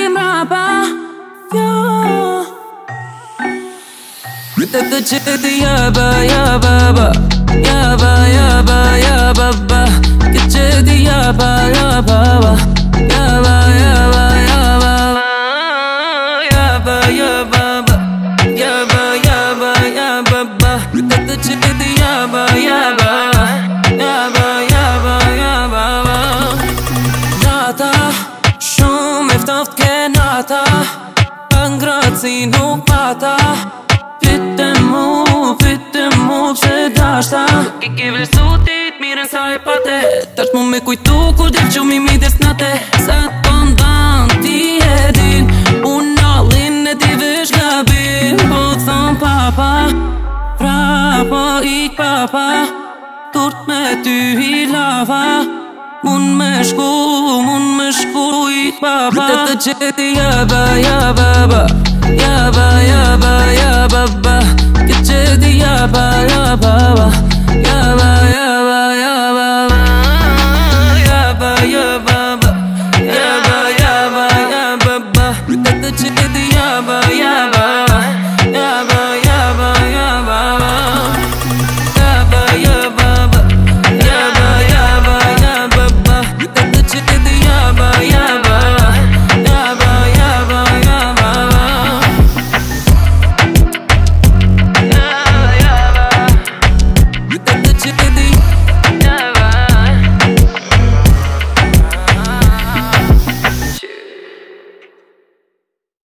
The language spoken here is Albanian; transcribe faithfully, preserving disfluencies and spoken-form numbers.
mrapa, jo. Të të qëti jaba, jaba, ba. Jaba, jaba, jaba, ba. Të qëti jaba, jaba, ba. Jaba, jaba, jaba, ba. Jaba, jaba, ba. Jaba, jaba, jaba, ba. Të të qëti jaba, jaba. Jaba, jaba, jaba, ba. Nata, shumë eftoft ke nata. Pëngraci nuk pata. Fitte mu, fitte mu pse dashta. Nuk i ke vlerësutit mirën sa e pate. Tash mu me kujtu kur del qumi mides nate. Sa të ndan ti e din, unë allin e ti vesh gabin. Po thon papa, prapa ik papa. Turt me ty i lava. Mun me shku, mun me shku ik papa. Të të qeti jaba, jaba, ba. Jaba, jaba, jaba, ba. Këtë qëti jaba, jaba, ba. Jaba, jaba